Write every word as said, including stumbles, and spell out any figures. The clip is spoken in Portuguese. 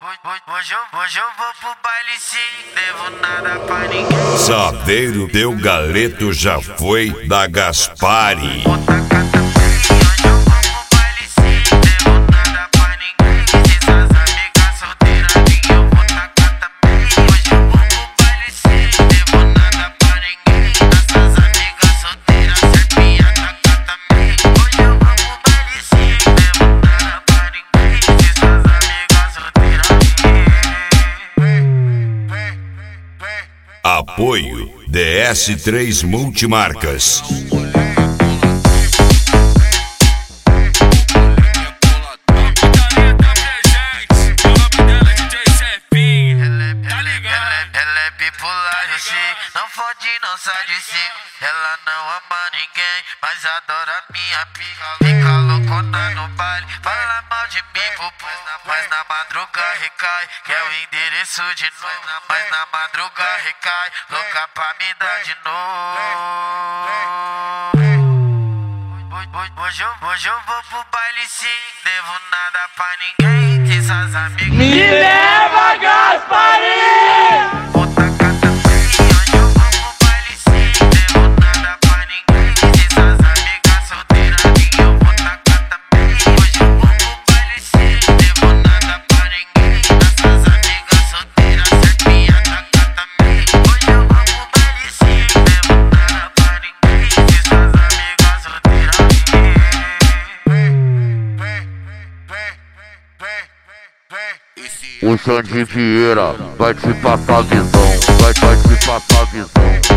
Hoje eu, hoje eu vou pro baile sim, devo nada pra ninguém. Saveiro deu galeto, já foi da Gaspari. Apoio D S três Multimarcas. Ela é bipolar, eu sei, não fode, não sai de si. Ela não ama ninguém, mas adora minha pica. Fica loucona no baile, fala mal de mim pro povo, mas na madruga recai. Quer o endereço de novo, mas na madruga recai. Louca pra me dar de novo. Hoje eu, hoje eu vou pro baile sim, devo nada pra ninguém. Diz as amigas, me leva, Gaspari! O Xande Vieira vai te passar visão, vai, vai te passar visão.